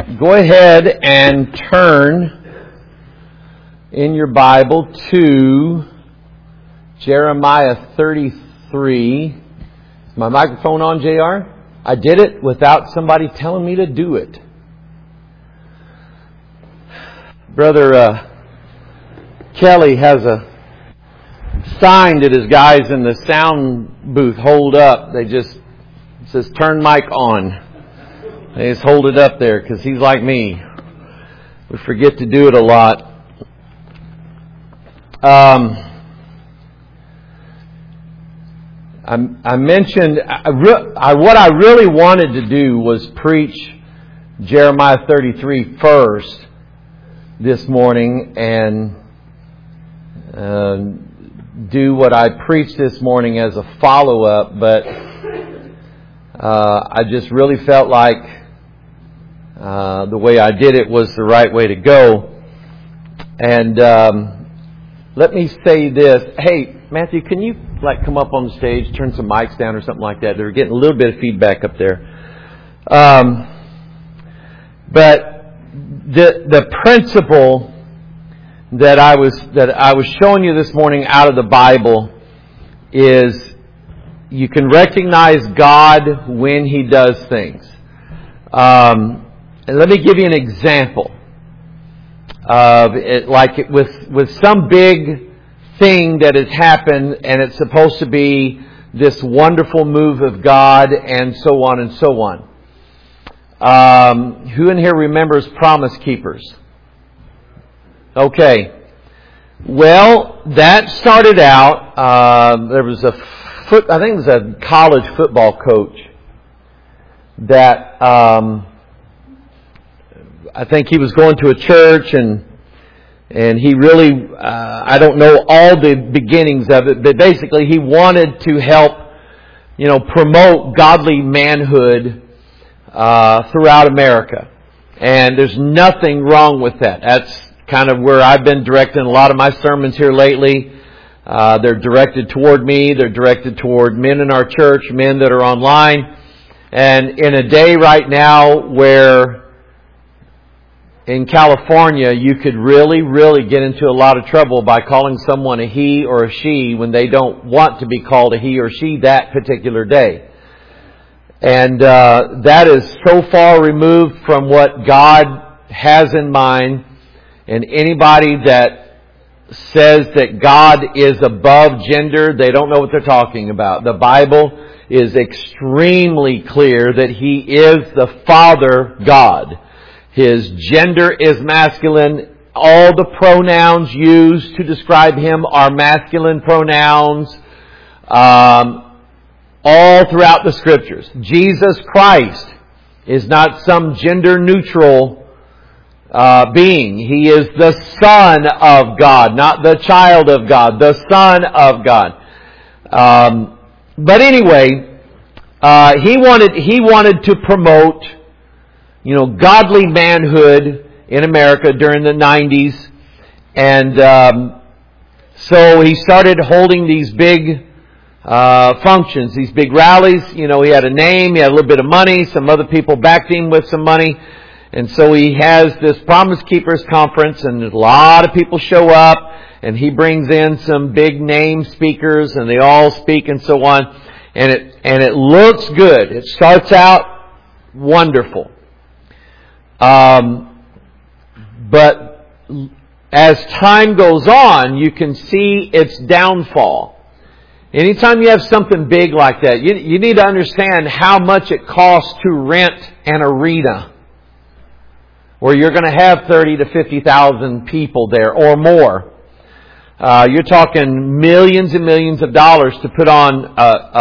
Go ahead and turn in your Bible to Jeremiah 33. Is my microphone on, JR? I did it without somebody telling me to do it. Brother Kelly has a sign that his guys in the sound booth hold up. It says turn mic on. They just hold it up there because he's like me. We forget to do it a lot. I mentioned what I really wanted to do was preach Jeremiah 33 first this morning and do what I preached this morning as a follow-up, but I just really felt like the way I did it was the right way to go. And let me say this. Hey, Matthew, can you come up on the stage, turn some mics down or something like that? They're getting a little bit of feedback up there. But the principle that I was showing you this morning out of the Bible is you can recognize God when He does things. And let me give you an example of it, with some big thing that has happened, and it's supposed to be this wonderful move of God, and so on and so on. Who in here remembers Promise Keepers? Okay. Well, that started out. There was I think it was a college football coach that I think he was going to a church and he really I don't know all the beginnings of it, but basically he wanted to help promote godly manhood throughout America, and there's nothing wrong with that. That's kind of where I've been directing a lot of my sermons here lately. They're directed toward me. They're directed toward men in our church, men that are online. And in a day right now where in California you could really, really get into a lot of trouble by calling someone a he or a she when they don't want to be called a he or she that particular day. And that is so far removed from what God has in mind. And anybody that says that God is above gender, they don't know what they're talking about. The Bible is extremely clear that He is the Father God. His gender is masculine. All the pronouns used to describe Him are masculine pronouns. All throughout the Scriptures. Jesus Christ is not some gender neutral being. He is the Son of God, not the child of God, the Son of God. But anyway, he wanted to promote, godly manhood in America during the 90s, and so he started holding these big functions, these big rallies. He had a name, he had a little bit of money, some other people backed him with some money. And so he has this Promise Keepers conference, and a lot of people show up, and he brings in some big name speakers, and they all speak and so on. And it looks good. It starts out wonderful. But as time goes on, you can see its downfall. Anytime you have something big like that, you need to understand how much it costs to rent an arena where you're going to have 30 to 50,000 people there or more. You're talking millions and millions of dollars to put on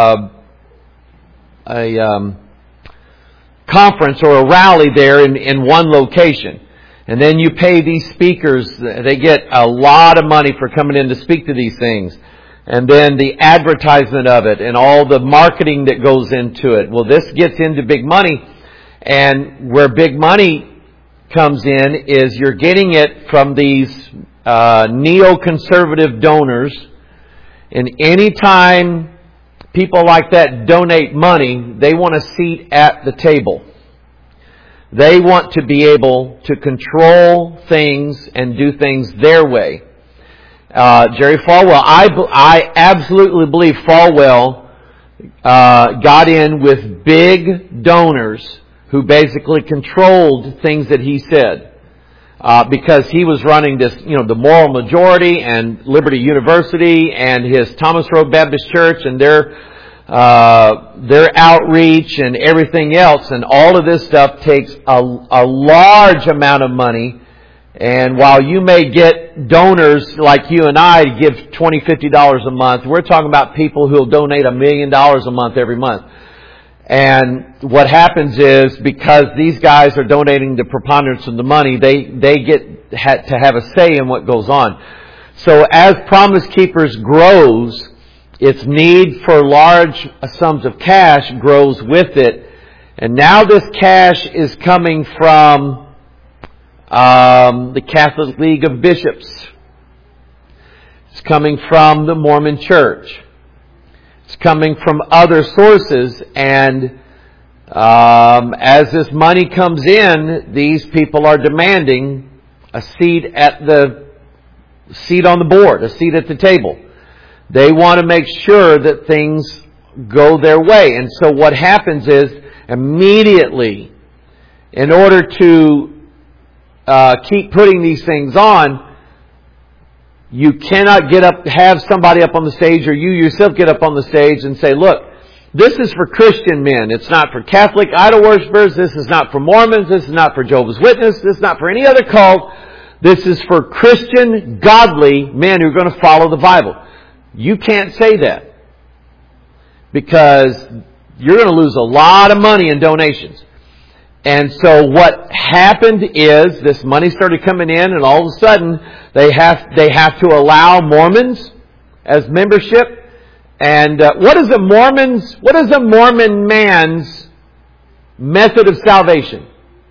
a conference or a rally there in one location. And then you pay these speakers. They get a lot of money for coming in to speak to these things. And then the advertisement of it and all the marketing that goes into it. Well, this gets into big money. And where big money comes in is you're getting it from these neoconservative donors. And anytime people like that donate money, they want a seat at the table. They want to be able to control things and do things their way. Jerry Falwell, I absolutely believe Falwell got in with big donors who basically controlled things that he said. Because he was running this, the Moral Majority and Liberty University and his Thomas Road Baptist Church and their outreach and everything else. And all of this stuff takes a large amount of money. And while you may get donors like you and I to give $20, $50 a month, we're talking about people who will donate $1 million a month every month. And what happens is, because these guys are donating the preponderance of the money, they get to have a say in what goes on. So as Promise Keepers grows, its need for large sums of cash grows with it. And now this cash is coming from the Catholic League of Bishops. It's coming from the Mormon Church. It's coming from other sources, and as this money comes in, these people are demanding a seat on the board, a seat at the table. They want to make sure that things go their way. And so what happens is, immediately, in order to keep putting these things on, you cannot have somebody up on the stage, or you yourself get up on the stage and say, look, this is for Christian men. It's not for Catholic idol worshippers. This is not for Mormons. This is not for Jehovah's Witnesses. This is not for any other cult. This is for Christian, godly men who are going to follow the Bible. You can't say that, because you're going to lose a lot of money in donations. And so what happened is, this money started coming in, and all of a sudden they have to allow Mormons as membership. And what is a Mormon man's method of salvation?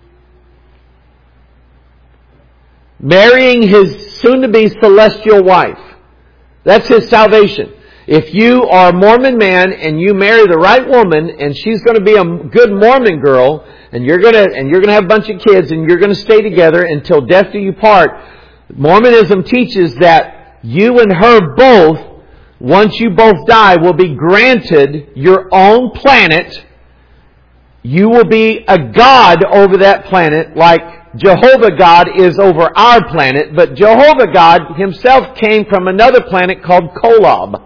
Marrying his soon-to-be celestial wife. That's his salvation. If you are a Mormon man and you marry the right woman, and she's going to be a good Mormon girl, and you're going to have a bunch of kids, and you're going to stay together until death do you part, Mormonism teaches that you and her both, once you both die, will be granted your own planet. You will be a god over that planet, like Jehovah God is over our planet, but Jehovah God himself came from another planet called Kolob.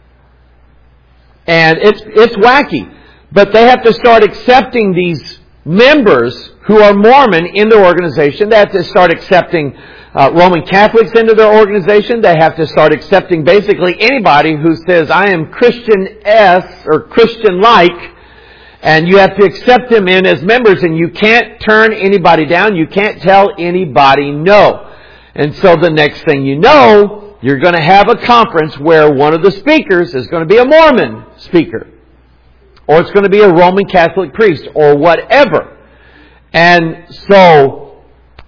And it's wacky. But they have to start accepting these members who are Mormon in their organization. They have to start accepting Roman Catholics into their organization. They have to start accepting basically anybody who says, I am Christian-esque or Christian-like. And you have to accept them in as members, and you can't turn anybody down. You can't tell anybody no. And so the next thing you know, you're going to have a conference where one of the speakers is going to be a Mormon speaker. Or it's going to be a Roman Catholic priest, or whatever. And so,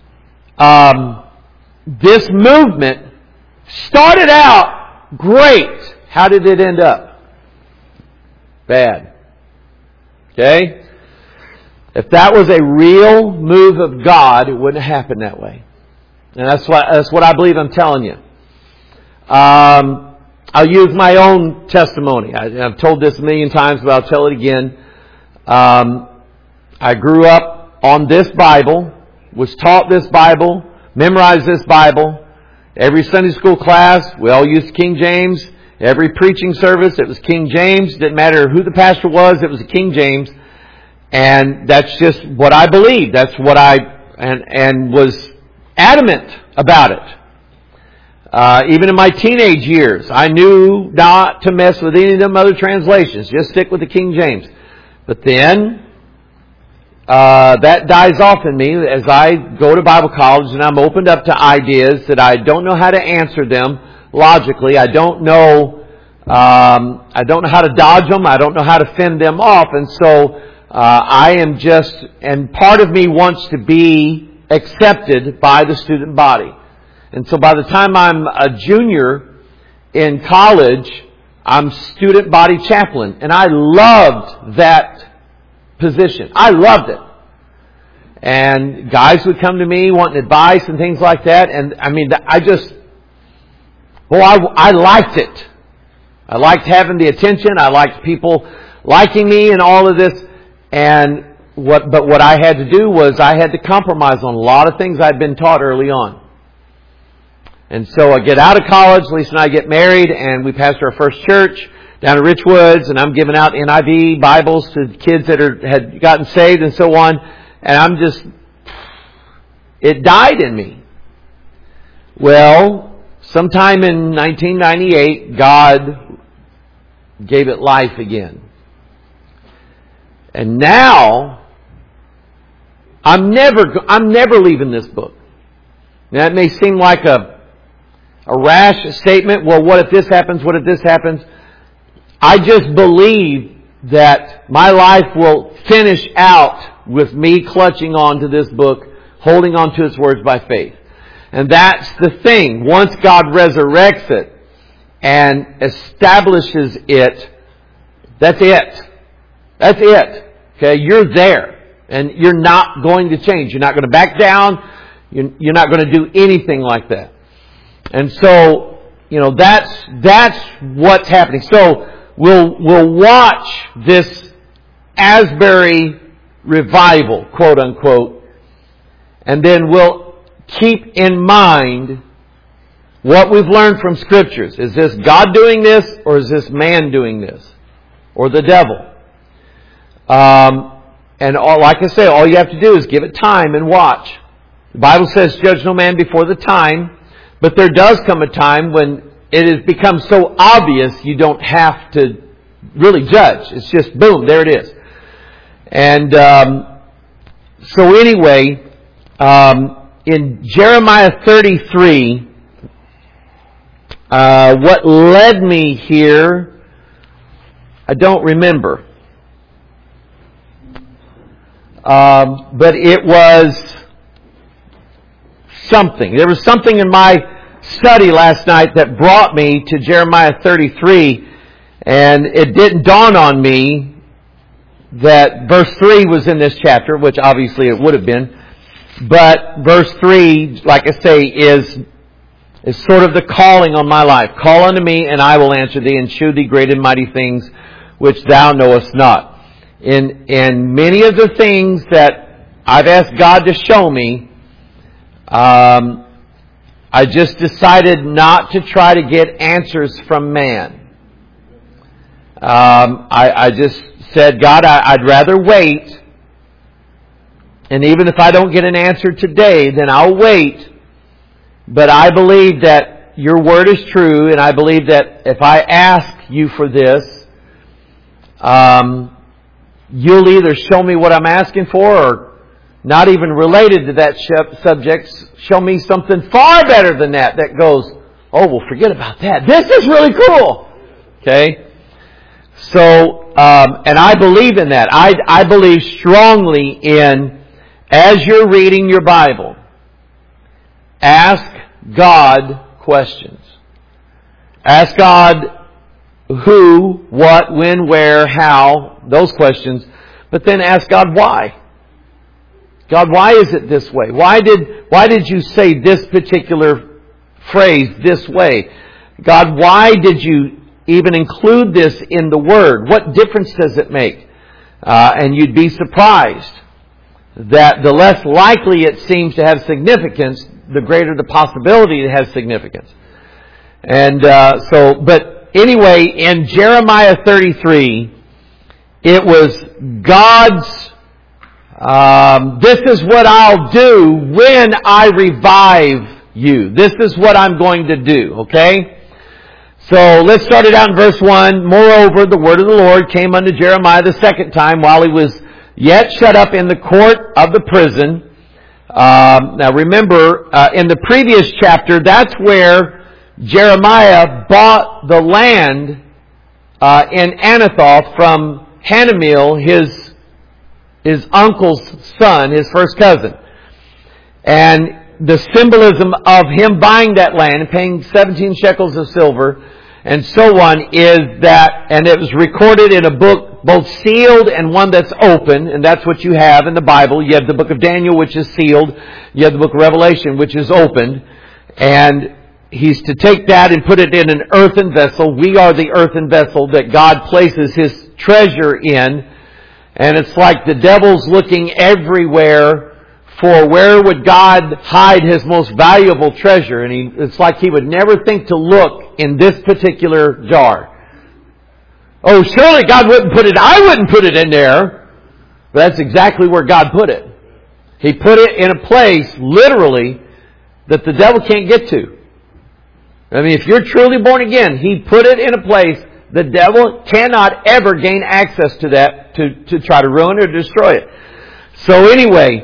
this movement started out great. How did it end up? Bad. Okay? If that was a real move of God, it wouldn't have happened that way. And that's what I believe I'm telling you. I'll use my own testimony. I've told this a million times, but I'll tell it again. I grew up on this Bible, was taught this Bible, memorized this Bible. Every Sunday school class, we all used King James. Every preaching service, it was King James. Didn't matter who the pastor was, it was King James. And that's just what I believed. That's what and was adamant about it. Even in my teenage years, I knew not to mess with any of them other translations. Just stick with the King James. But then, that dies off in me as I go to Bible college and I'm opened up to ideas that I don't know how to answer them logically. I don't know how to dodge them. I don't know how to fend them off. And so, and part of me wants to be accepted by the student body. And so by the time I'm a junior in college, I'm student body chaplain. And I loved that position. I loved it. And guys would come to me wanting advice and things like that. And I mean, I liked it. I liked having the attention. I liked people liking me and all of this. But what I had to do was I had to compromise on a lot of things I'd been taught early on. And so I get out of college, Lisa and I get married, and we pastor our first church down in Richwoods, and I'm giving out NIV Bibles to kids that had gotten saved and so on. And it died in me. Well, sometime in 1998, God gave it life again. And now, I'm never leaving this book. Now, that may seem like a rash statement. Well, what if this happens? What if this happens? I just believe that my life will finish out with me clutching on to this book, holding on to its words by faith. And that's the thing. Once God resurrects it and establishes it, that's it. That's it. Okay, you're there. And you're not going to change. You're not going to back down. You're not going to do anything like that. And so, that's what's happening. So, we'll watch this Asbury revival, quote unquote, and then we'll keep in mind what we've learned from Scriptures. Is this God doing this, or is this man doing this? Or the devil? Like I say, all you have to do is give it time and watch. The Bible says, judge no man before the time, but there does come a time when it has become so obvious you don't have to really judge. It's just boom, there it is. And so anyway, in Jeremiah 33, what led me here, I don't remember. But it was something. There was something in my study last night that brought me to Jeremiah 33, and it didn't dawn on me that verse 3 was in this chapter, which obviously it would have been. But verse 3, like I say, is sort of the calling on my life. Call unto me, and I will answer thee, and shew thee great and mighty things which thou knowest not. In many of the things that I've asked God to show me, I just decided not to try to get answers from man. I just said, God, I'd rather wait. And even if I don't get an answer today, then I'll wait. But I believe that your word is true, and I believe that if I ask you for this, you'll either show me what I'm asking for, or not even related to that subject, show me something far better than that goes, oh, well, forget about that. This is really cool. Okay? So, and I believe in that. I believe strongly in, as you're reading your Bible, ask God questions. Ask God who, what, when, where, how, those questions. But then ask God why. God, why is it this way? Why did you say this particular phrase this way? God, why did you even include this in the Word? What difference does it make? And you'd be surprised that the less likely it seems to have significance, the greater the possibility it has significance. And but anyway, in Jeremiah 33, it was God's, this is what I'll do when I revive you. This is what I'm going to do, okay? So let's start it out in verse 1. Moreover, the word of the Lord came unto Jeremiah the second time while he was yet shut up in the court of the prison. Now remember, in the previous chapter, that's where Jeremiah bought the land in Anathoth from Hanamel, his uncle's son, his first cousin. And the symbolism of him buying that land and paying 17 shekels of silver and so on is that, and it was recorded in a book both sealed and one that's open, and that's what you have in the Bible. You have the book of Daniel, which is sealed. You have the book of Revelation, which is opened. And He's to take that and put it in an earthen vessel. We are the earthen vessel that God places His treasure in. And it's like the devil's looking everywhere for where would God hide His most valuable treasure. And it's like he would never think to look in this particular jar. Oh, surely God wouldn't put it, I wouldn't put it in there. But that's exactly where God put it. He put it in a place, literally, that the devil can't get to. I mean, if you're truly born again, He put it in a place the devil cannot ever gain access to that to try to ruin or destroy it. So anyway,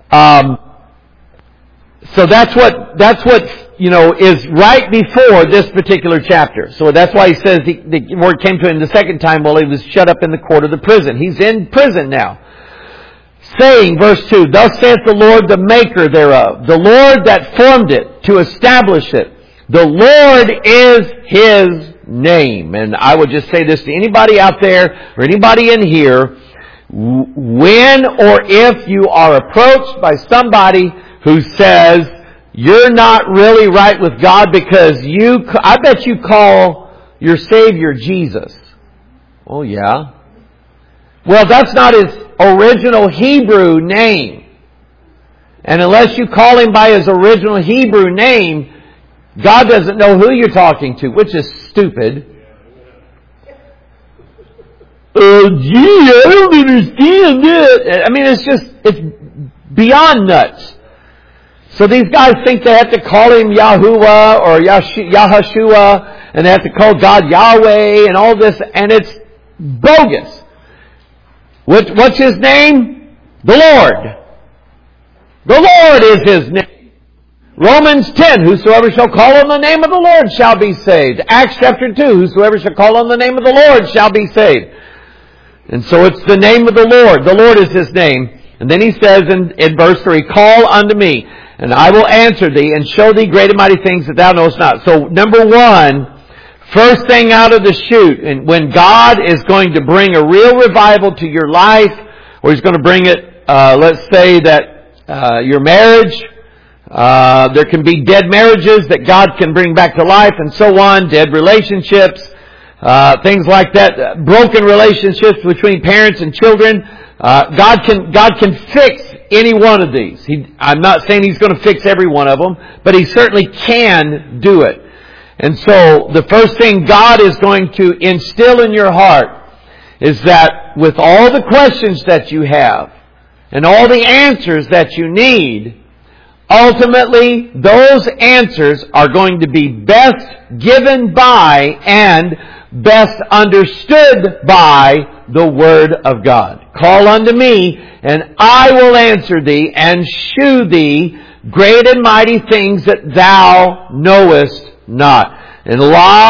so that's what is right before this particular chapter. So that's why he says the word came to him the second time while he was shut up in the court of the prison. He's in prison now. Saying, verse 2, Thus saith the Lord, the maker thereof, the Lord that formed it to establish it. The Lord is His name. And I would just say this to anybody out there or anybody in here. When or if you are approached by somebody who says, you're not really right with God because I bet you call your Savior Jesus. Oh yeah. Well, that's not His original Hebrew name. And unless you call Him by His original Hebrew name, God doesn't know who you're talking to, which is stupid. Oh, gee, I don't understand it. I mean, it's beyond nuts. So these guys think they have to call Him Yahuwah or Yahashua, and they have to call God Yahweh and all this, and it's bogus. What's His name? The Lord. The Lord is His name. Romans 10, whosoever shall call on the name of the Lord shall be saved. Acts chapter 2, whosoever shall call on the name of the Lord shall be saved. And so it's the name of the Lord. The Lord is His name. And then He says in verse 3, Call unto me, and I will answer thee, and show thee great and mighty things that thou knowest not. So number one, first thing out of the chute, and when God is going to bring a real revival to your life, or He's going to bring it, let's say that your marriage, there can be dead marriages that God can bring back to life and so on, dead relationships, things like that, broken relationships between parents and children. God can fix any one of these. I'm not saying He's going to fix every one of them, but He certainly can do it. And so the first thing God is going to instill in your heart is that with all the questions that you have and all the answers that you need, ultimately, those answers are going to be best given by and best understood by the Word of God. Call unto me, and I will answer thee, and shew thee great and mighty things that thou knowest not. And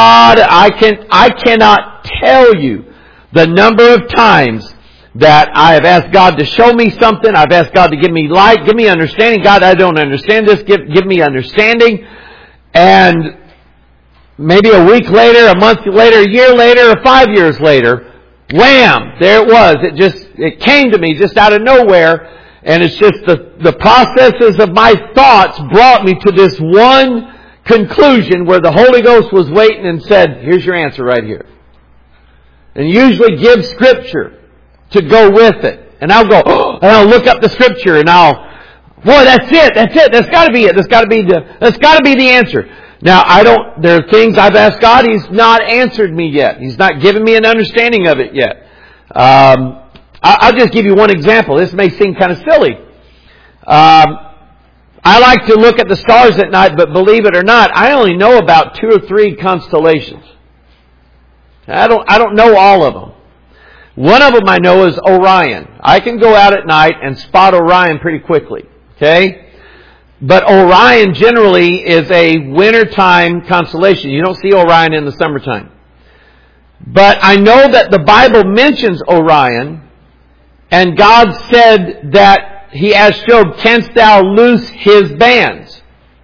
I cannot tell you the number of times that I have asked God to show me something. I've asked God to give me light, give me understanding. God, I don't understand this. Give me understanding. And maybe a week later, a month later, a year later, or 5 years later, wham! There it was. It came to me just out of nowhere. And it's just the processes of my thoughts brought me to this one conclusion where the Holy Ghost was waiting and said, here's your answer right here. And usually give Scripture to go with it. And I'll go, and I'll look up the Scripture and boy, that's it. That's gotta be it. That's gotta be the answer. Now, there are things I've asked God, He's not answered me yet. He's not given me an understanding of it yet. I'll just give you one example. This may seem kind of silly. I like to look at the stars at night, but believe it or not, I only know about 2 or 3 constellations. I don't know all of them. One of them I know is Orion. I can go out at night and spot Orion pretty quickly. Okay? But Orion generally is a wintertime constellation. You don't see Orion in the summertime. But I know that the Bible mentions Orion, and God said that He asked Job, canst thou loose his bands?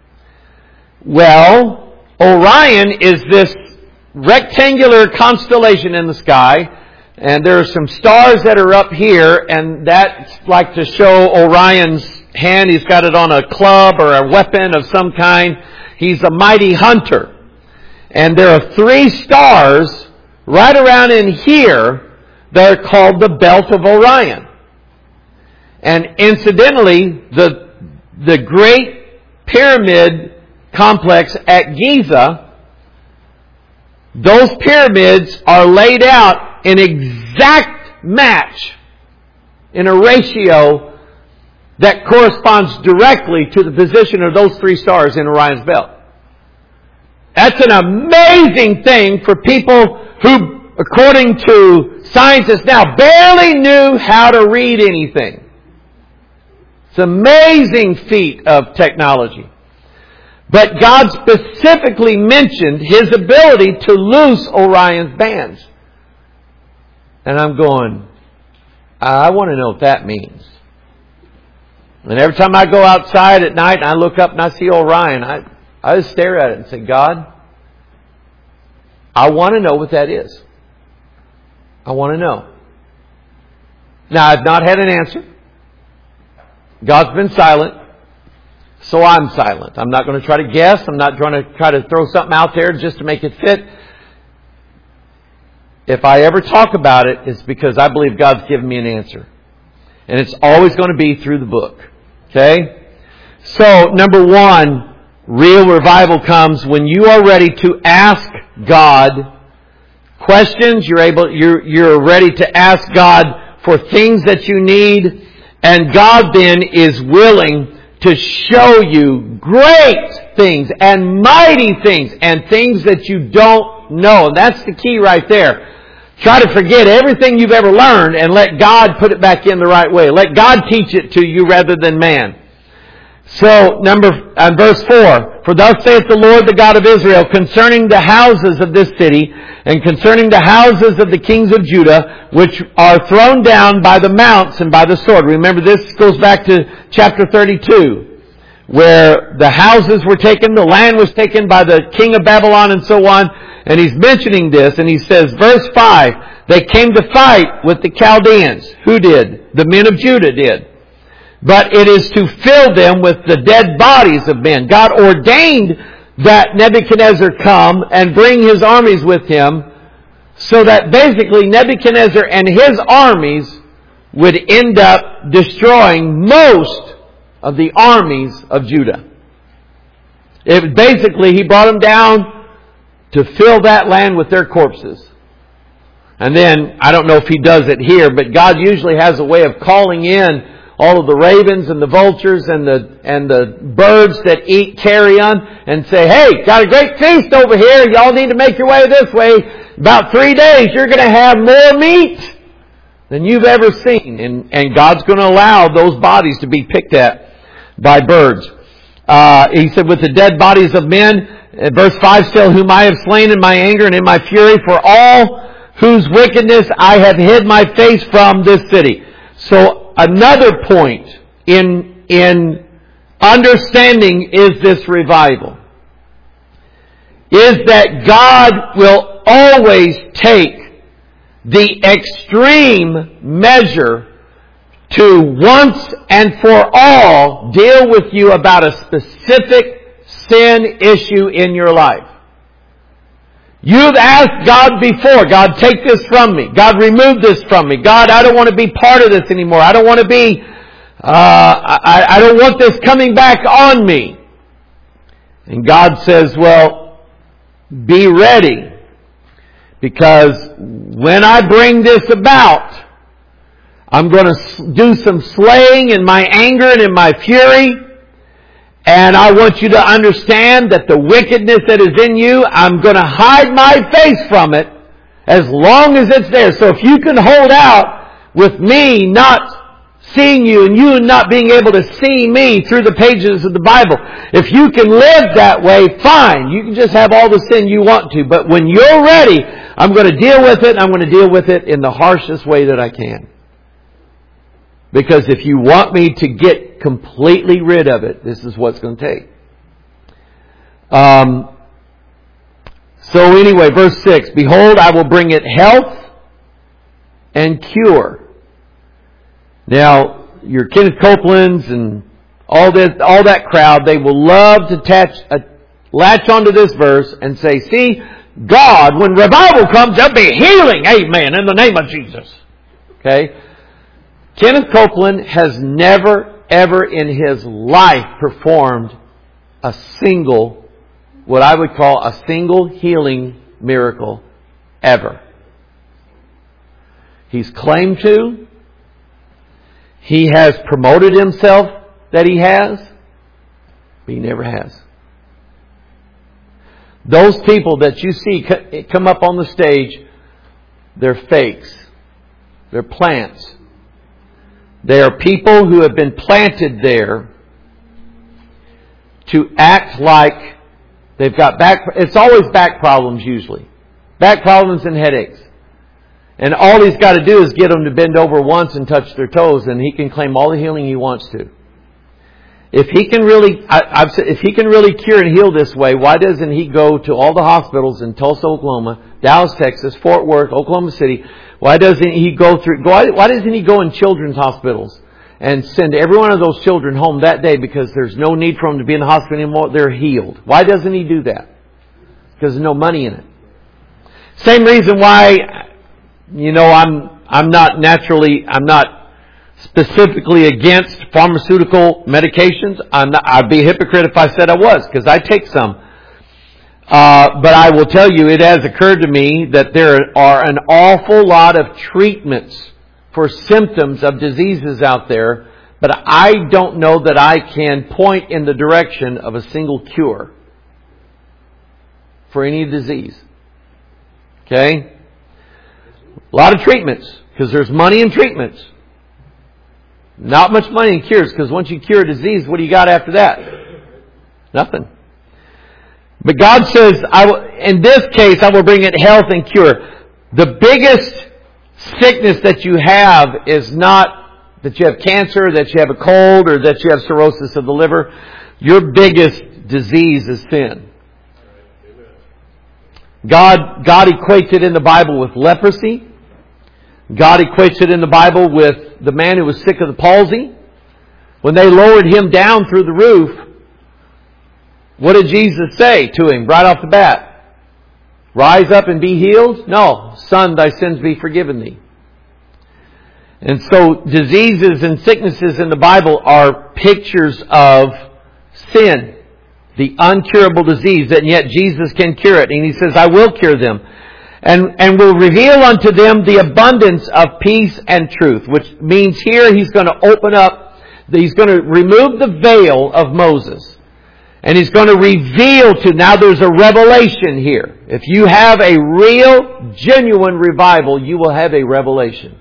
Well, Orion is this rectangular constellation in the sky And there are some stars that are up here, and that's like to show Orion's hand. He's got it on a club or a weapon of some kind. He's a mighty hunter. And there are 3 stars right around in here that are called the Belt of Orion. And incidentally, the Great Pyramid Complex at Giza, those pyramids are laid out in exact match in a ratio that corresponds directly to the position of those 3 stars in Orion's belt. That's an amazing thing for people who, according to scientists now, barely knew how to read anything. It's an amazing feat of technology. But God specifically mentioned His ability to loose Orion's bands. And I'm going, I want to know what that means. And every time I go outside at night and I look up and I see Orion, I just stare at it and say, God, I want to know what that is. I want to know. Now, I've not had an answer. God's been silent. So I'm silent. I'm not going to try to guess. I'm not trying to try to throw something out there just to make it fit. If I ever talk about it, it's because I believe God's given me an answer. And it's always going to be through the book. Okay? So, number 1, real revival comes when you are ready to ask God questions. You're ready to ask God for things that you need. And God then is willing to show you great things and mighty things and things that you don't know. And that's the key right there. Try to forget everything you've ever learned and let God put it back in the right way. Let God teach it to you rather than man. So, verse 4, For thus saith the Lord, the God of Israel, concerning the houses of this city, and concerning the houses of the kings of Judah, which are thrown down by the mounts and by the sword. Remember, this goes back to chapter 32, where the houses were taken, the land was taken by the king of Babylon and so on. And he's mentioning this, and he says, verse 5, they came to fight with the Chaldeans. Who did? The men of Judah did. But it is to fill them with the dead bodies of men. God ordained that Nebuchadnezzar come and bring his armies with him, so that basically Nebuchadnezzar and his armies would end up destroying most of the armies of Judah. Basically, he brought them down to fill that land with their corpses. And then, I don't know if He does it here, but God usually has a way of calling in all of the ravens and the vultures and the birds that eat carrion and say, hey, got a great feast over here. Y'all need to make your way this way. About 3 days, you're going to have more meat than you've ever seen. And God's going to allow those bodies to be picked at by birds. He said, with the dead bodies of men, verse 5 still, whom I have slain in my anger and in my fury, for all whose wickedness I have hid my face from this city. So another point in understanding is this revival is that God will always take the extreme measure to once and for all deal with you about a specific sin issue in your life. You've asked God before, God, take this from me. God, remove this from me. God, I don't want to be part of this anymore. I don't want to be, I don't want this coming back on me. And God says, well, be ready. Because when I bring this about, I'm going to do some slaying in my anger and in my fury. And I want you to understand that the wickedness that is in you, I'm going to hide my face from it as long as it's there. So if you can hold out with me not seeing you and you not being able to see me through the pages of the Bible, if you can live that way, fine. You can just have all the sin you want to. But when you're ready, I'm going to deal with it. I'm going to deal with it in the harshest way that I can. Because if you want me to get completely rid of it, this is what's going to take. So anyway, verse 6. Behold, I will bring it health and cure. Now, your Kenneth Copelands and all that crowd, they will love to latch onto this verse and say, see, God, when revival comes, there'll be healing. Amen. In the name of Jesus. Okay? Kenneth Copeland has never, ever in his life performed a single, what I would call a single healing miracle ever. He's claimed to. He has promoted himself that he has, but he never has. Those people that you see come up on the stage, they're fakes. They're plants. They are people who have been planted there to act like they've got it's always back problems usually. Back problems and headaches. And all he's got to do is get them to bend over once and touch their toes, and he can claim all the healing he wants to. If he can really, if he can really cure and heal this way, why doesn't he go to all the hospitals in Tulsa, Oklahoma, Dallas, Texas, Fort Worth, Oklahoma City? Why doesn't he go in children's hospitals and send every one of those children home that day because there's no need for them to be in the hospital anymore? They're healed. Why doesn't he do that? Because there's no money in it. Same reason why, I'm not specifically against pharmaceutical medications. I'd be a hypocrite if I said I was, because I take some. But I will tell you, it has occurred to me that there are an awful lot of treatments for symptoms of diseases out there, but I don't know that I can point in the direction of a single cure for any disease. Okay? A lot of treatments, because there's money in treatments. Not much money in cures, because once you cure a disease, what do you got after that? Nothing. But God says, in this case, I will bring it health and cure. The biggest sickness that you have is not that you have cancer, that you have a cold, or that you have cirrhosis of the liver. Your biggest disease is sin. God equates it in the Bible with leprosy. God equates it in the Bible with the man who was sick of the palsy. When they lowered him down through the roof, what did Jesus say to him right off the bat? Rise up and be healed? No. Son, thy sins be forgiven thee. And so diseases and sicknesses in the Bible are pictures of sin. The uncurable disease, and yet Jesus can cure it. And He says, I will cure them. And will reveal unto them the abundance of peace and truth. Which means here He's going to open up, He's going to remove the veil of Moses. And He's going to reveal now there's a revelation here. If you have a real, genuine revival, you will have a revelation.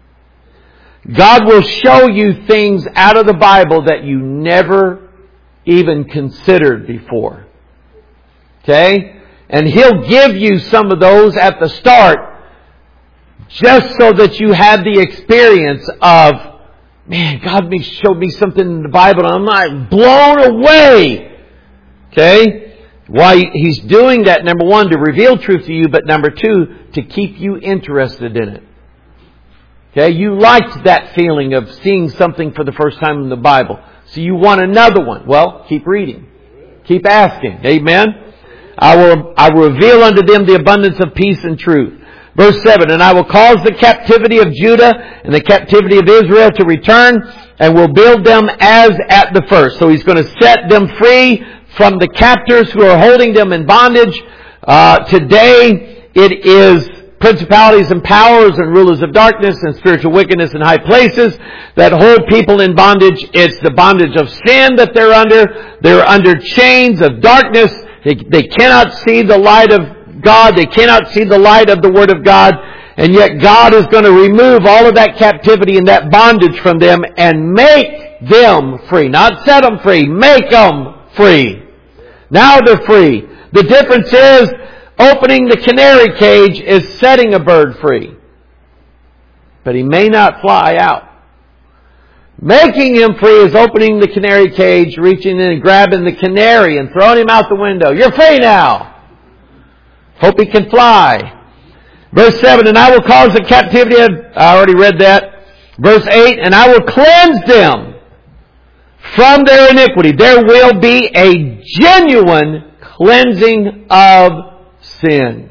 God will show you things out of the Bible that you never even considered before. Okay? And He'll give you some of those at the start just so that you have the experience of, man, God showed me something in the Bible and I'm like blown away. Okay? Why He's doing that, number one, to reveal truth to you, but number two, to keep you interested in it. Okay? You liked that feeling of seeing something for the first time in the Bible. So you want another one. Well, keep reading. Keep asking. Amen? I will reveal unto them the abundance of peace and truth. Verse 7, and I will cause the captivity of Judah and the captivity of Israel to return, and will build them as at the first. So He's going to set them free from the captors who are holding them in bondage. Today, it is principalities and powers and rulers of darkness and spiritual wickedness in high places that hold people in bondage. It's the bondage of sin that they're under. They're under chains of darkness. They cannot see the light of God. They cannot see the light of the Word of God. And yet God is going to remove all of that captivity and that bondage from them and make them free. Not set them free. Make them free. Now they're free. The difference is, opening the canary cage is setting a bird free. But he may not fly out. Making him free is opening the canary cage, reaching in and grabbing the canary and throwing him out the window. You're free now. Hope he can fly. Verse 7, and I will cause the captivity of... I already read that. Verse 8, and I will cleanse them from their iniquity. There will be a genuine cleansing of sin.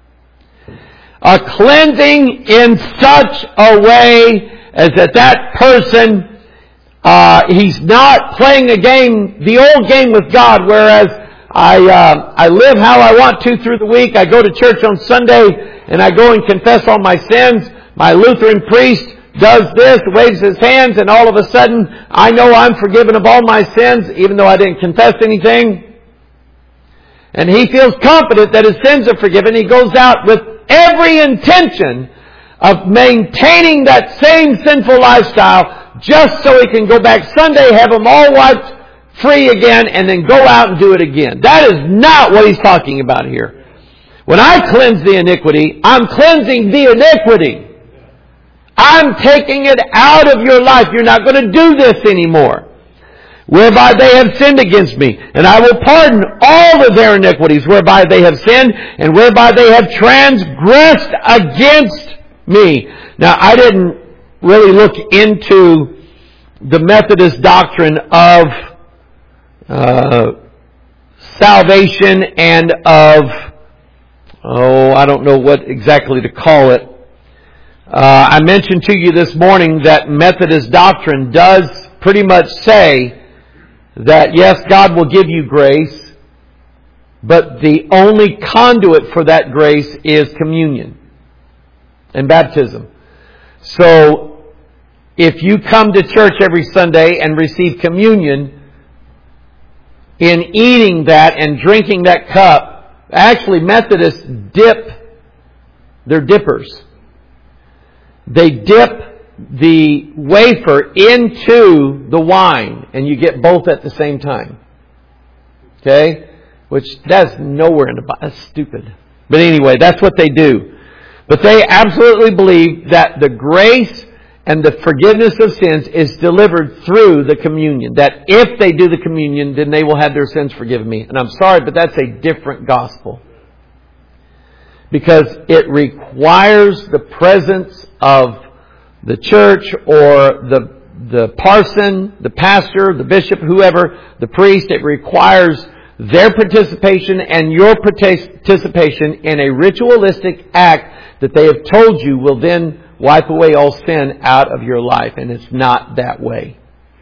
A cleansing in such a way as that person, he's not playing a game, the old game with God, whereas I live how I want to through the week. I go to church on Sunday and I go and confess all my sins. My Lutheran priest does this, waves his hands, and all of a sudden I know I'm forgiven of all my sins, even though I didn't confess anything. And he feels confident that his sins are forgiven. He goes out with every intention of maintaining that same sinful lifestyle just so he can go back Sunday, have them all wiped free again, and then go out and do it again. That is not what he's talking about here. When I cleanse the iniquity, I'm cleansing the iniquity. I'm taking it out of your life. You're not going to do this anymore. Whereby they have sinned against me. And I will pardon all of their iniquities whereby they have sinned and whereby they have transgressed against me. Now, I didn't really look into the Methodist doctrine of salvation and of, I don't know what exactly to call it. I mentioned to you this morning that Methodist doctrine does pretty much say that yes, God will give you grace, but the only conduit for that grace is communion and baptism. So, if you come to church every Sunday and receive communion, in eating that and drinking that cup, actually Methodists they're dippers. They dip the wafer into the wine, and you get both at the same time. Okay? Which, that's nowhere in the Bible. That's stupid. But anyway, that's what they do. But they absolutely believe that the grace and the forgiveness of sins is delivered through the communion. That if they do the communion, then they will have their sins forgiven me. And I'm sorry, but that's a different gospel. Because it requires the presence of the church or the parson, the pastor, the bishop, whoever, the priest. It requires their participation and your participation in a ritualistic act that they have told you will then wipe away all sin out of your life. And it's not that way.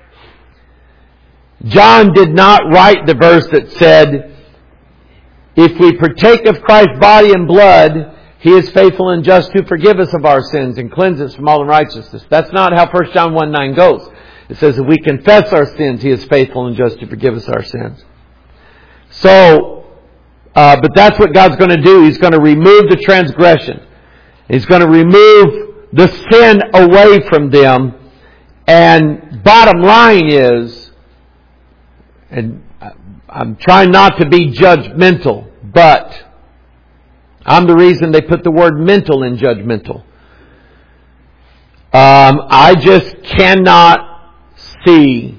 John did not write the verse that said, if we partake of Christ's body and blood, He is faithful and just to forgive us of our sins and cleanse us from all unrighteousness. That's not how 1 John 1:9 goes. It says if we confess our sins, He is faithful and just to forgive us our sins. So, but that's what God's going to do. He's going to remove the transgression. He's going to remove the sin away from them. And bottom line is, and I'm trying not to be judgmental, but I'm the reason they put the word mental in judgmental. I just cannot see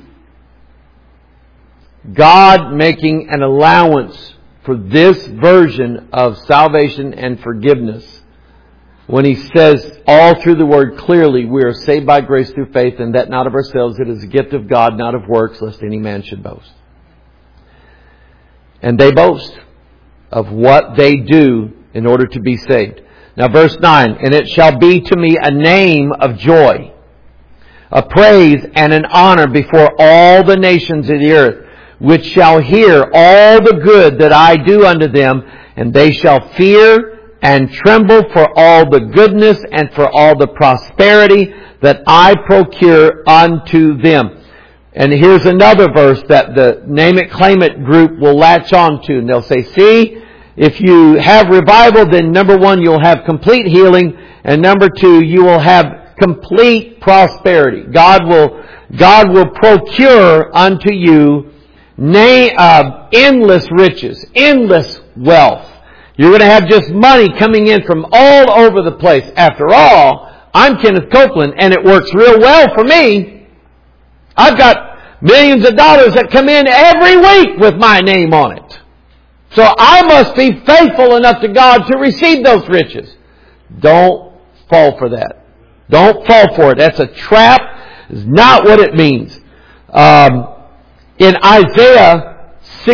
God making an allowance for this version of salvation and forgiveness when He says all through the Word clearly, we are saved by grace through faith, and that not of ourselves, it is a gift of God, not of works, lest any man should boast. And they boast of what they do in order to be saved. Now verse 9, and it shall be to me a name of joy, a praise and an honor before all the nations of the earth, which shall hear all the good that I do unto them, and they shall fear and tremble for all the goodness and for all the prosperity that I procure unto them. And here's another verse that the Name It, Claim It group will latch on to. And they'll say, see, if you have revival, then number one, you'll have complete healing. And number two, you will have complete prosperity. God will procure unto you endless riches, endless wealth. You're going to have just money coming in from all over the place. After all, I'm Kenneth Copeland, and it works real well for me. I've got millions of dollars that come in every week with my name on it. So I must be faithful enough to God to receive those riches. Don't fall for that. Don't fall for it. That's a trap. It's not what it means. In Isaiah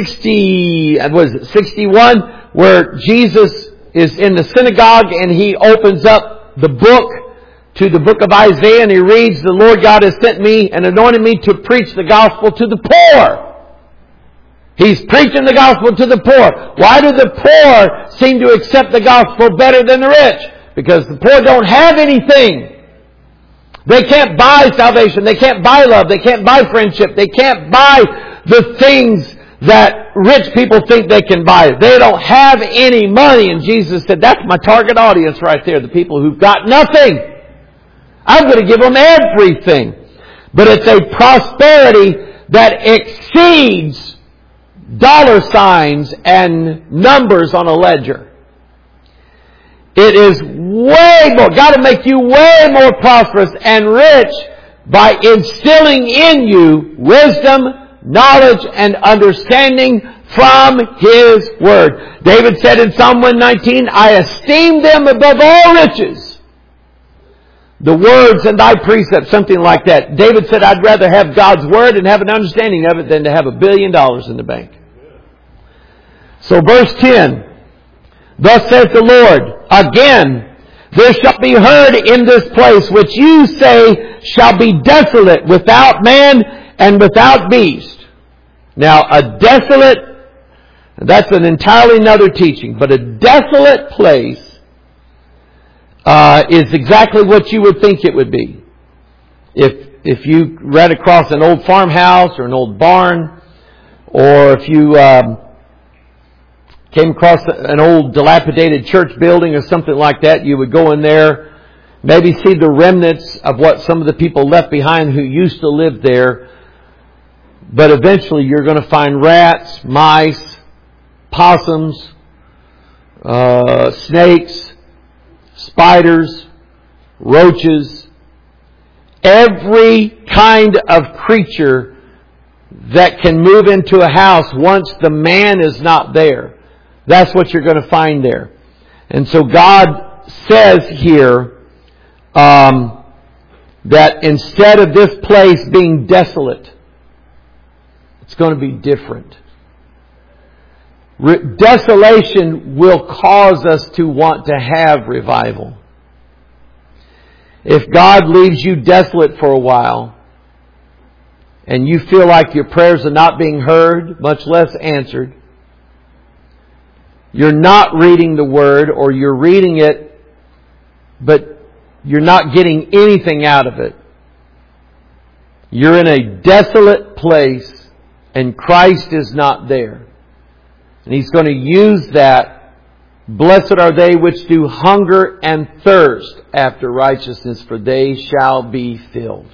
61, where Jesus is in the synagogue and he opens up the book to the book of Isaiah and he reads, "The Lord God has sent me and anointed me to preach the gospel to the poor." He's preaching the gospel to the poor. Why do the poor seem to accept the gospel better than the rich? Because the poor don't have anything. They can't buy salvation. They can't buy love. They can't buy friendship. They can't buy the things that rich people think they can buy. They don't have any money. And Jesus said, that's my target audience right there. The people who've got nothing. I'm going to give them everything. But it's a prosperity that exceeds dollar signs and numbers on a ledger. It is way more, got to make you way more prosperous and rich by instilling in you wisdom, knowledge, and understanding from His Word. David said in Psalm 119, I esteem them above all riches, the words and thy precepts, something like that. David said, I'd rather have God's Word and have an understanding of it than to have $1 billion in the bank. So verse 10, thus saith the Lord, again, there shall be heard in this place which you say shall be desolate, without man and without beast. Now, a desolate, that's an entirely another teaching, but a desolate place is exactly what you would think it would be. If you ran across an old farmhouse or an old barn, or if you came across an old dilapidated church building or something like that, you would go in there, maybe see the remnants of what some of the people left behind who used to live there. But eventually you're going to find rats, mice, possums, snakes, spiders, roaches, every kind of creature that can move into a house once the man is not there. That's what you're going to find there. And so God says here that instead of this place being desolate, it's going to be different. Desolation will cause us to want to have revival. If God leaves you desolate for a while, and you feel like your prayers are not being heard, much less answered, you're not reading the Word, or you're reading it, but you're not getting anything out of it. You're in a desolate place, and Christ is not there. And He's going to use that. Blessed are they which do hunger and thirst after righteousness, for they shall be filled.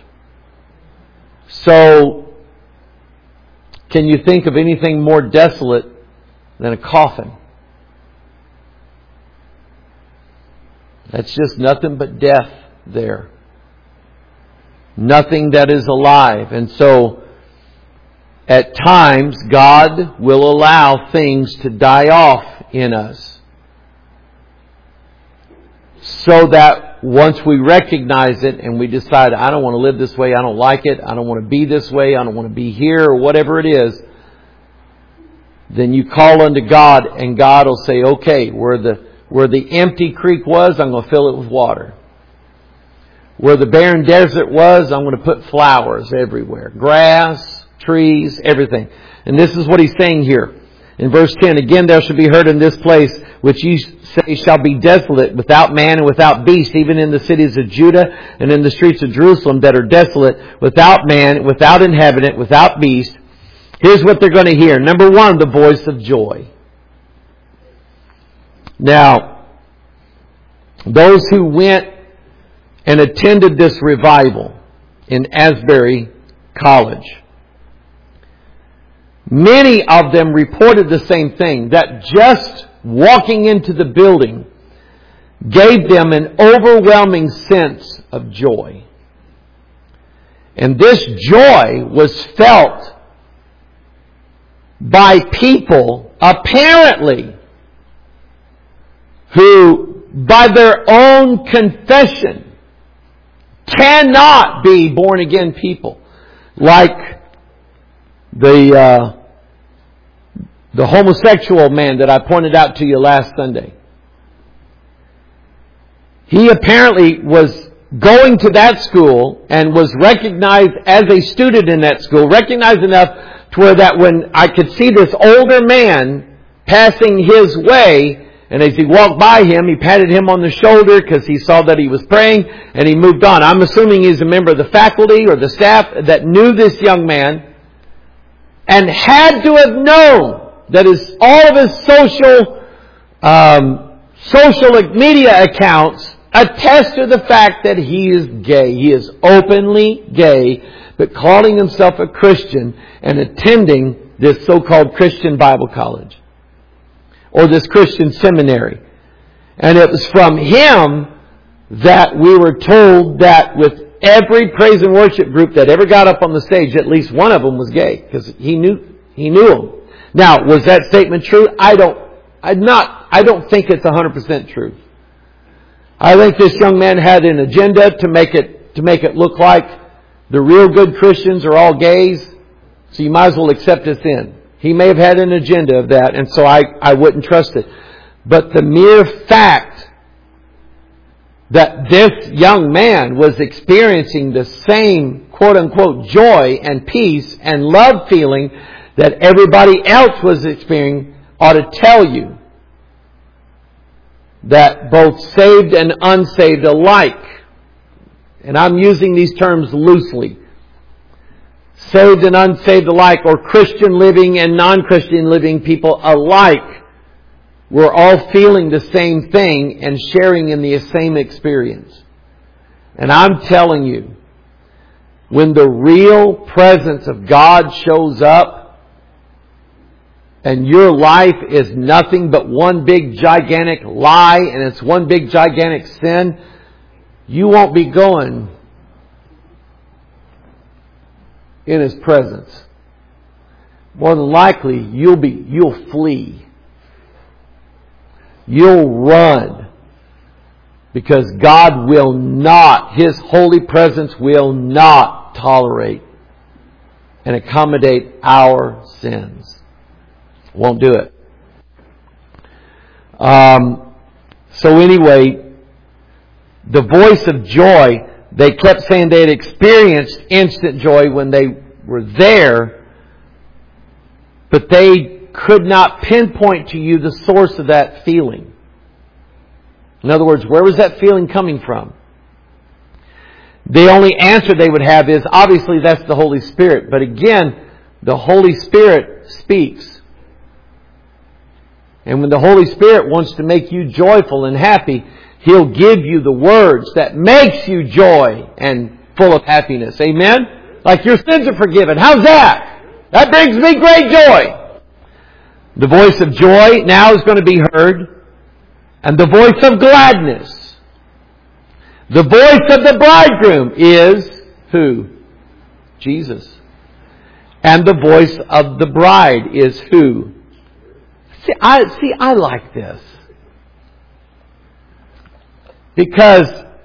So, can you think of anything more desolate than a coffin? That's just nothing but death there. Nothing that is alive. And so, at times, God will allow things to die off in us, so that once we recognize it and we decide, I don't want to live this way, I don't like it, I don't want to be this way, I don't want to be here, or whatever it is, then you call unto God, and God will say, okay, where the empty creek was, I'm going to fill it with water. Where the barren desert was, I'm going to put flowers everywhere. Grass, trees, everything. And this is what He's saying here. In verse 10, again there shall be heard in this place, which ye say shall be desolate, without man and without beast, even in the cities of Judah and in the streets of Jerusalem that are desolate, without man, without inhabitant, without beast. Here's what they're going to hear. Number one, the voice of joy. Now, those who went and attended this revival in Asbury College, many of them reported the same thing, that just walking into the building gave them an overwhelming sense of joy. And this joy was felt by people, apparently, who by their own confession, cannot be born again people. Like the homosexual man that I pointed out to you last Sunday. He apparently was going to that school and was recognized as a student in that school, recognized enough to where that when I could see this older man passing his way, and as he walked by him, he patted him on the shoulder because he saw that he was praying, and he moved on. I'm assuming he's a member of the faculty or the staff that knew this young man and had to have known that all of his social media accounts attest to the fact that he is gay. He is openly gay, but calling himself a Christian and attending this so-called Christian Bible college or this Christian seminary. And it was from him that we were told that with every praise and worship group that ever got up on the stage, at least one of them was gay because he knew them. Now, was that statement true? I don't think it's 100% true. I think this young man had an agenda to make it look like the real good Christians are all gays, so you might as well accept us in. He may have had an agenda of that, and so I wouldn't trust it. But the mere fact that this young man was experiencing the same quote-unquote joy and peace and love feeling that everybody else was experiencing ought to tell you that both saved and unsaved alike, and I'm using these terms loosely, saved and unsaved alike, or Christian living and non-Christian living people alike, we're all feeling the same thing and sharing in the same experience. And I'm telling you, when the real presence of God shows up, and your life is nothing but one big gigantic lie and it's one big gigantic sin, you won't be going in His presence. More than likely, you'll flee. You'll run. Because God will not, His holy presence will not tolerate and accommodate our sins. Won't do it. So anyway, the voice of joy, they kept saying they had experienced instant joy when they were there, but they could not pinpoint to you the source of that feeling. In other words, where was that feeling coming from? The only answer they would have is, obviously that's the Holy Spirit. But again, the Holy Spirit speaks. And when the Holy Spirit wants to make you joyful and happy, He'll give you the words that makes you joy and full of happiness. Amen? Like your sins are forgiven. How's that? That brings me great joy. The voice of joy now is going to be heard. And the voice of gladness. The voice of the bridegroom is who? Jesus. And the voice of the bride is who? See, I like this. Because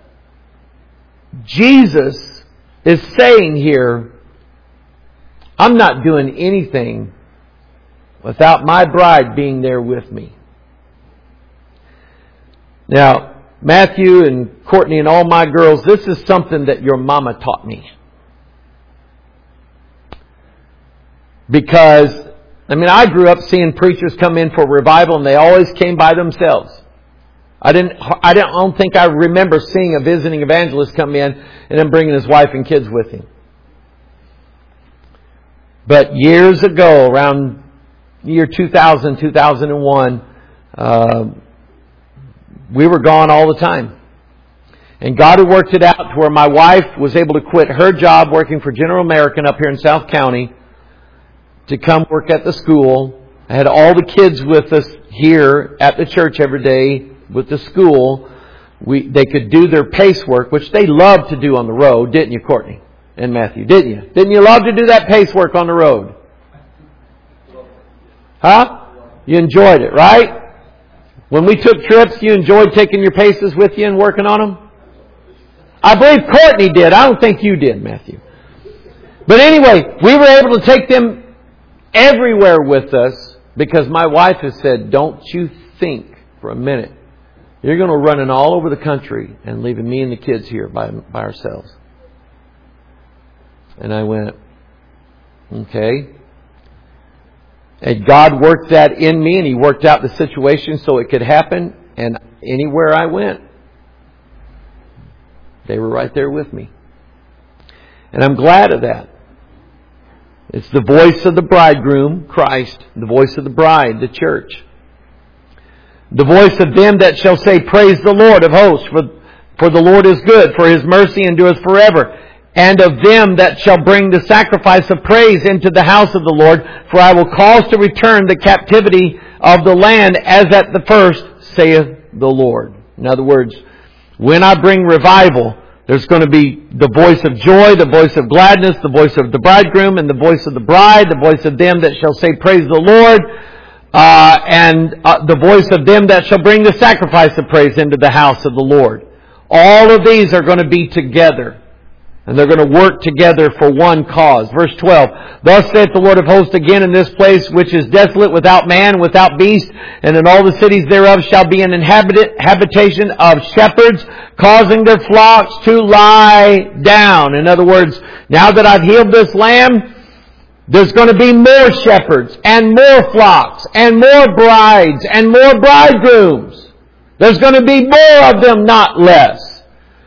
Jesus is saying here, I'm not doing anything without my bride being there with me. Now, Matthew and Courtney and all my girls, this is something that your mama taught me. Because I grew up seeing preachers come in for revival and they always came by themselves. I don't think I remember seeing a visiting evangelist come in and then bringing his wife and kids with him. But years ago, around year 2000, 2001, we were gone all the time. And God had worked it out to where my wife was able to quit her job working for General American up here in South County to come work at the school. I had all the kids with us here at the church every day with the school. They could do their pace work, which they loved to do on the road, didn't you, Courtney and Matthew? Didn't you? Didn't you love to do that pace work on the road? Huh? You enjoyed it, right? When we took trips, you enjoyed taking your paces with you and working on them? I believe Courtney did. I don't think you did, Matthew. But anyway, we were able to take them everywhere with us because my wife has said, don't you think for a minute you're going to running all over the country and leaving me and the kids here by ourselves. And I went, okay. And God worked that in me, and He worked out the situation so it could happen. And anywhere I went, they were right there with me. And I'm glad of that. It's the voice of the bridegroom, Christ, the voice of the bride, the church. The voice of them that shall say, praise the Lord of hosts, for the Lord is good, for His mercy endureth forever. And of them that shall bring the sacrifice of praise into the house of the Lord, for I will cause to return the captivity of the land as at the first, saith the Lord. In other words, when I bring revival, there's going to be the voice of joy, the voice of gladness, the voice of the bridegroom, and the voice of the bride, the voice of them that shall say, praise the Lord, and the voice of them that shall bring the sacrifice of praise into the house of the Lord. All of these are going to be together. And they're going to work together for one cause. Verse 12. Thus saith the Lord of hosts again in this place, which is desolate, without man, without beast, and in all the cities thereof shall be an habitation of shepherds, causing their flocks to lie down. In other words, now that I've healed this land, there's going to be more shepherds, and more flocks, and more brides, and more bridegrooms. There's going to be more of them, not less.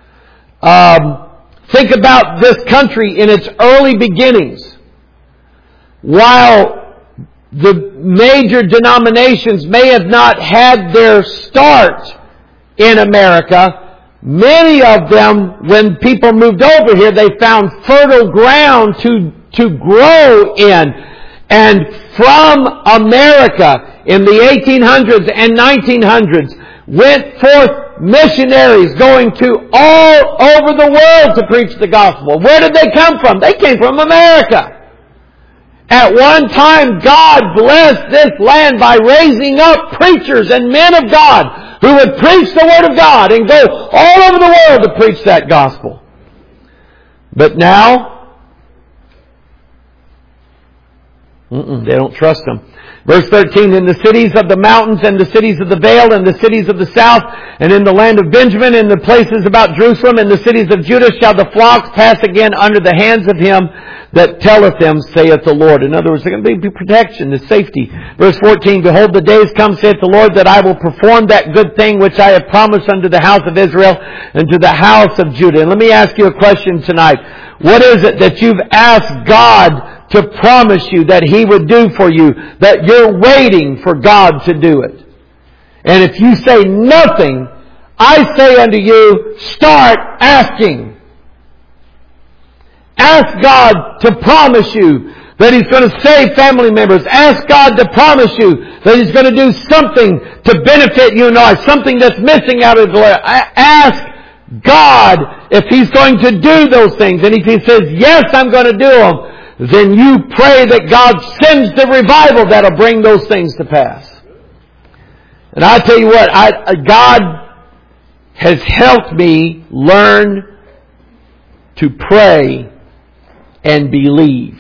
Think about this country in its early beginnings. While the major denominations may have not had their start in America, many of them, when people moved over here, they found fertile ground to grow in. And from America in the 1800s and 1900s went forth missionaries going to all over the world to preach the gospel. Where did they come from? They came from America. At one time, God blessed this land by raising up preachers and men of God who would preach the Word of God and go all over the world to preach that gospel. But now, they don't trust them. Verse 13, in the cities of the mountains and the cities of the vale and the cities of the south and in the land of Benjamin and the places about Jerusalem and the cities of Judah shall the flocks pass again under the hands of him that telleth them, saith the Lord. In other words, there's going to be protection, the safety. Verse 14, behold, the days come, saith the Lord, that I will perform that good thing which I have promised unto the house of Israel and to the house of Judah. And let me ask you a question tonight. What is it that you've asked God to promise you that He would do for you, that you're waiting for God to do it? And if you say nothing, I say unto you, start asking. Ask God to promise you that He's going to save family members. Ask God to promise you that He's going to do something to benefit you in life, something that's missing out of the life. Ask God if He's going to do those things. And if He says, yes, I'm going to do them, then you pray that God sends the revival that'll bring those things to pass. And I tell you what, God has helped me learn to pray and believe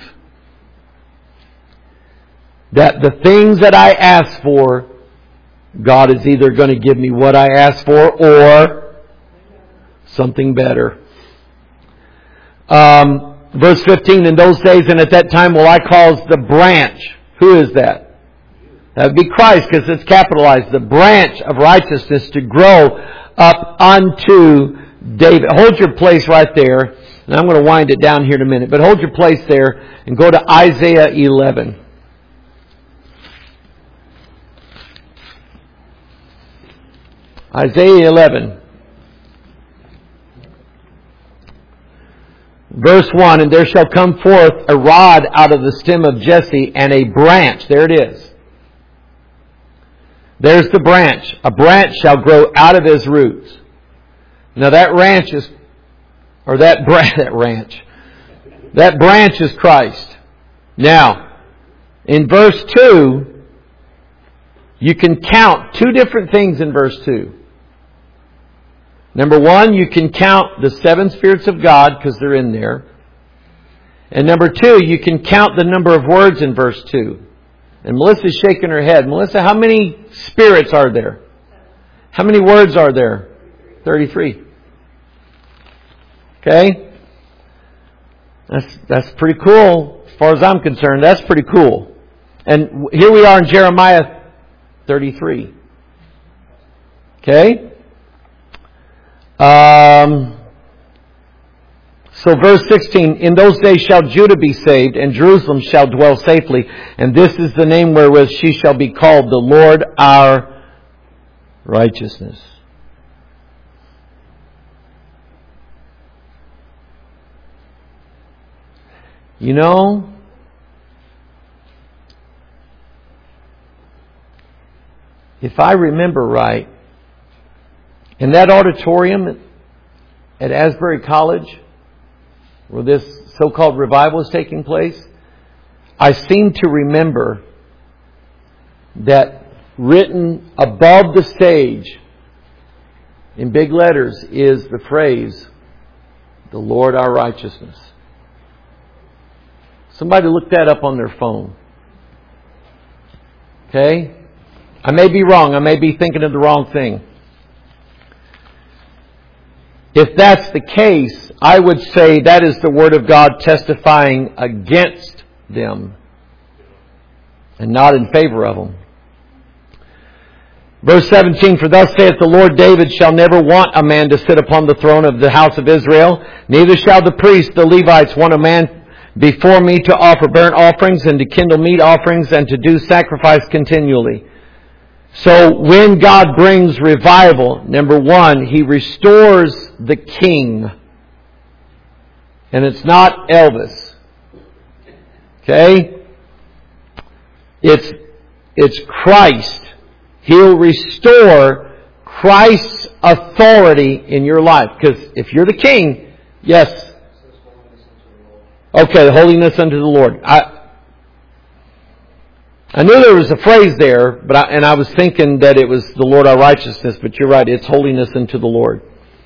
that the things that I ask for, God is either going to give me what I ask for or something better. Verse 15, in those days and at that time will I cause the branch. Who is that? That would be Christ, because it's capitalized. The branch of righteousness to grow up unto David. Hold your place right there. And I'm going to wind it down here in a minute. But hold your place there and go to Isaiah 11. Isaiah 11. Verse 1, and there shall come forth a rod out of the stem of Jesse, and a branch. There it is. There's the branch. A branch shall grow out of his roots. Now that branch is Christ. Now, in verse 2, You can count two different things in verse 2. Number one, you can count the 7 spirits of God because they're in there. And number 2, you can count the number of words in verse 2. And Melissa's shaking her head. Melissa, how many spirits are there? How many words are there? 33. Okay? That's pretty cool. As far as I'm concerned, that's pretty cool. And here we are in Jeremiah 33. Okay? So verse 16, in those days shall Judah be saved, and Jerusalem shall dwell safely. And this is the name wherewith she shall be called, the Lord our righteousness. You know, if I remember right, in that auditorium at Asbury College, where this so-called revival is taking place, I seem to remember that written above the stage in big letters is the phrase, the Lord our righteousness. Somebody look that up on their phone. Okay? I may be wrong. I may be thinking of the wrong thing. If that's the case, I would say that is the Word of God testifying against them and not in favor of them. Verse 17, for thus saith the Lord, David shall never want a man to sit upon the throne of the house of Israel, neither shall the priests, the Levites, want a man before me to offer burnt offerings and to kindle meat offerings and to do sacrifice continually. So when God brings revival, number one, He restores the king. And it's not Elvis. Okay? It's Christ. He'll restore Christ's authority in your life. Because if you're the king, yes. Okay, holiness unto the Lord. I knew there was a phrase there, but I was thinking that it was the Lord our righteousness, but you're right, it's holiness unto the Lord.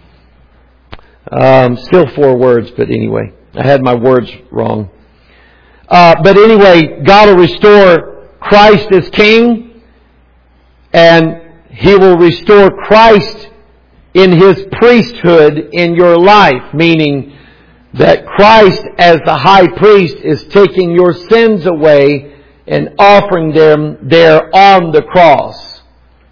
Still 4 words, but anyway, I had my words wrong. But anyway, God will restore Christ as King, and He will restore Christ in His priesthood in your life, meaning that Christ as the high priest is taking your sins away and offering them there on the cross.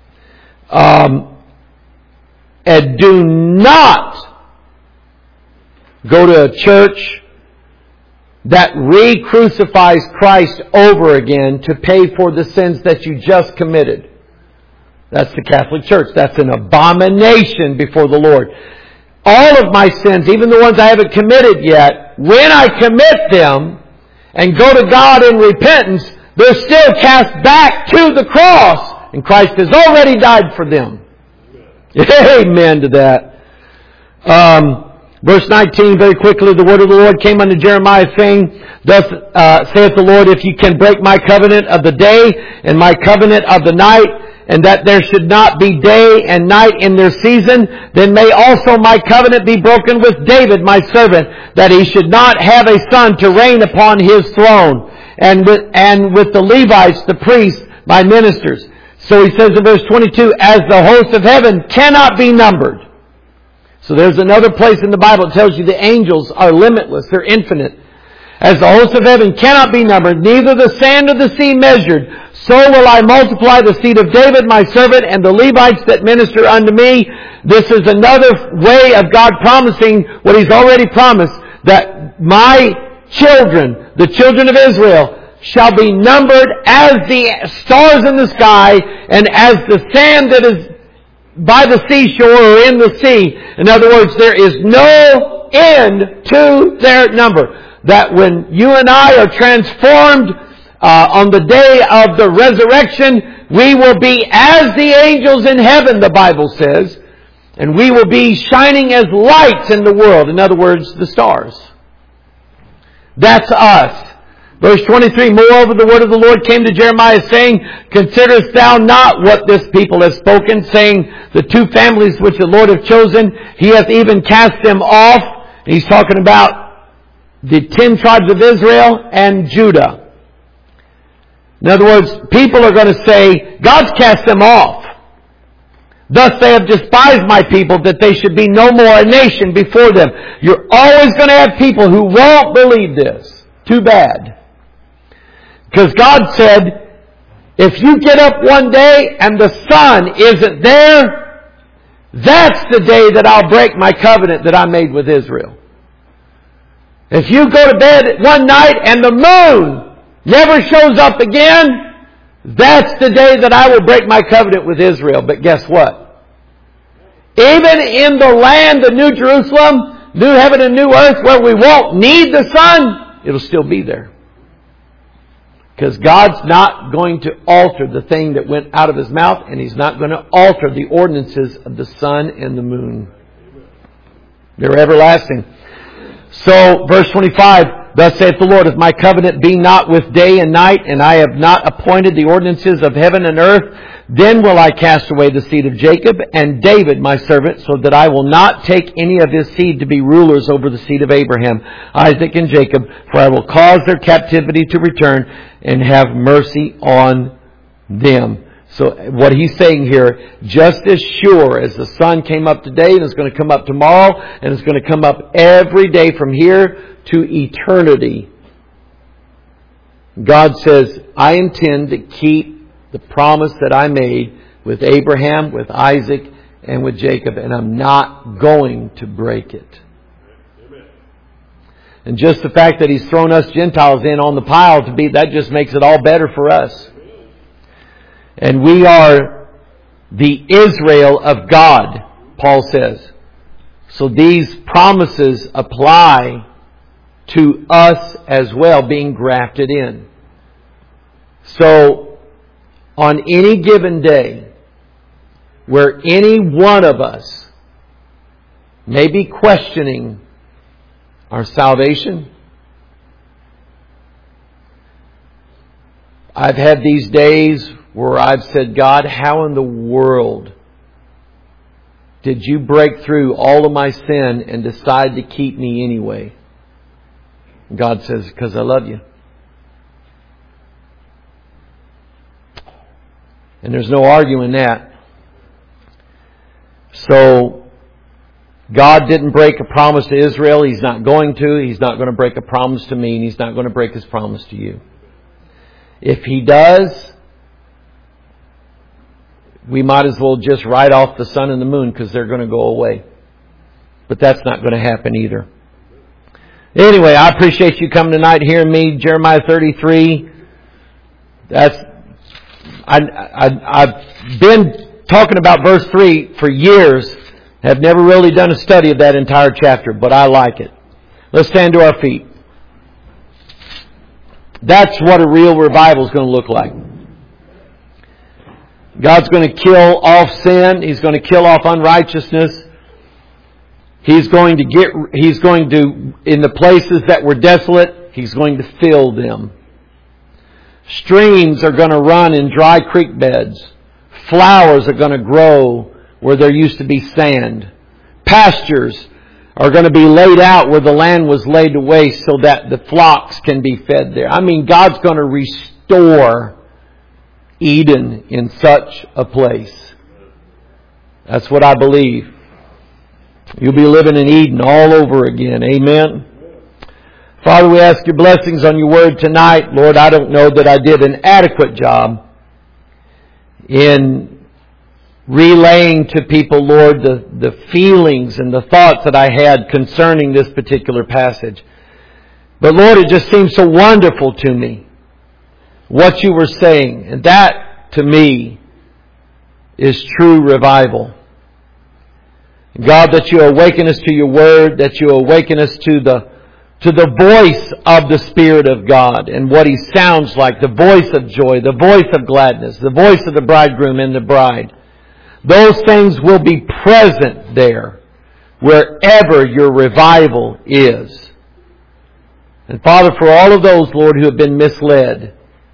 And do not go to a church that re-crucifies Christ over again to pay for the sins that you just committed. That's the Catholic Church. That's an abomination before the Lord. All of my sins, even the ones I haven't committed yet, when I commit them and go to God in repentance, they're still cast back to the cross. And Christ has already died for them. Amen to that. Verse 19, very quickly, the word of the Lord came unto Jeremiah, saying, Thus saith the Lord, if ye can break my covenant of the day and my covenant of the night, and that there should not be day and night in their season, then may also my covenant be broken with David, my servant, that he should not have a son to reign upon his throne, and with the Levites, the priests, my ministers. So he says in verse 22, as the hosts of heaven cannot be numbered. So there's another place in the Bible that tells you the angels are limitless, they're infinite. As the hosts of heaven cannot be numbered, neither the sand of the sea measured, so will I multiply the seed of David, my servant, and the Levites that minister unto me. This is another way of God promising what He's already promised, that my children, the children of Israel, shall be numbered as the stars in the sky and as the sand that is by the seashore or in the sea. In other words, there is no end to their number. That when you and I are transformed on the day of the resurrection, we will be as the angels in heaven, the Bible says, and we will be shining as lights in the world. In other words, the stars. That's us. Verse 23, moreover, the word of the Lord came to Jeremiah, saying, considerest thou not what this people has spoken, saying, the two families which the Lord hath chosen, He hath even cast them off. He's talking about the 10 tribes of Israel and Judah. In other words, people are going to say, God's cast them off. Thus they have despised my people, that they should be no more a nation before them. You're always going to have people who won't believe this. Too bad. Because God said, if you get up one day and the sun isn't there, that's the day that I'll break my covenant that I made with Israel. If you go to bed one night and the moon never shows up again, that's the day that I will break my covenant with Israel. But guess what? Even in the land of New Jerusalem, new heaven and new earth, where we won't need the sun, it'll still be there. Because God's not going to alter the thing that went out of His mouth, and He's not going to alter the ordinances of the sun and the moon. They're everlasting. So, verse 25, thus saith the Lord, if my covenant be not with day and night, and I have not appointed the ordinances of heaven and earth, then will I cast away the seed of Jacob and David my servant, so that I will not take any of his seed to be rulers over the seed of Abraham, Isaac, and Jacob, for I will cause their captivity to return and have mercy on them. So what he's saying here, just as sure as the sun came up today and it's going to come up tomorrow and it's going to come up every day from here to eternity, God says, I intend to keep the promise that I made with Abraham, with Isaac, and with Jacob, and I'm not going to break it. Amen. And just the fact that He's thrown us Gentiles in on the pile that just makes it all better for us. And we are the Israel of God, Paul says. So these promises apply to us as well, being grafted in. So, on any given day, where any one of us may be questioning our salvation, I've had these days where I've said, God, how in the world did you break through all of my sin and decide to keep me anyway? God says, because I love you. And there's no arguing that. So, God didn't break a promise to Israel. He's not going to. He's not going to break a promise to me. And He's not going to break His promise to you. If He does, we might as well just write off the sun and the moon, because they're going to go away. But that's not going to happen either. Anyway, I appreciate you coming tonight, hearing me. Jeremiah 33. I've been talking about verse 3 for years. Have never really done a study of that entire chapter, but I like it. Let's stand to our feet. That's what a real revival is going to look like. God's going to kill off sin. He's going to kill off unrighteousness. He's going to, in the places that were desolate, He's going to fill them. Streams are going to run in dry creek beds. Flowers are going to grow where there used to be sand. Pastures are going to be laid out where the land was laid to waste so that the flocks can be fed there. I mean, God's going to restore Eden in such a place. That's what I believe. You'll be living in Eden all over again. Amen. Father, we ask Your blessings on Your Word tonight. Lord, I don't know that I did an adequate job in relaying to people, Lord, the feelings and the thoughts that I had concerning this particular passage. But Lord, it just seems so wonderful to me what You were saying. And that, to me, is true revival. God, that You awaken us to Your Word, that You awaken us to the voice of the Spirit of God and what He sounds like, the voice of joy, the voice of gladness, the voice of the bridegroom and the bride. Those things will be present there wherever Your revival is. And Father, for all of those, Lord, who have been misled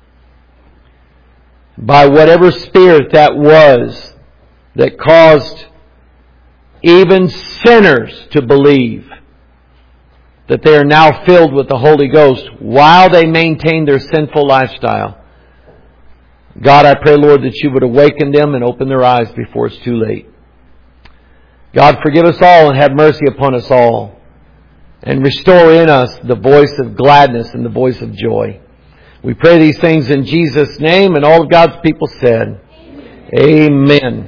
by whatever spirit that was that caused even sinners to believe that they are now filled with the Holy Ghost while they maintain their sinful lifestyle. God, I pray, Lord, that You would awaken them and open their eyes before it's too late. God, forgive us all and have mercy upon us all. And restore in us the voice of gladness and the voice of joy. We pray these things in Jesus' name, and all of God's people said, Amen. Amen.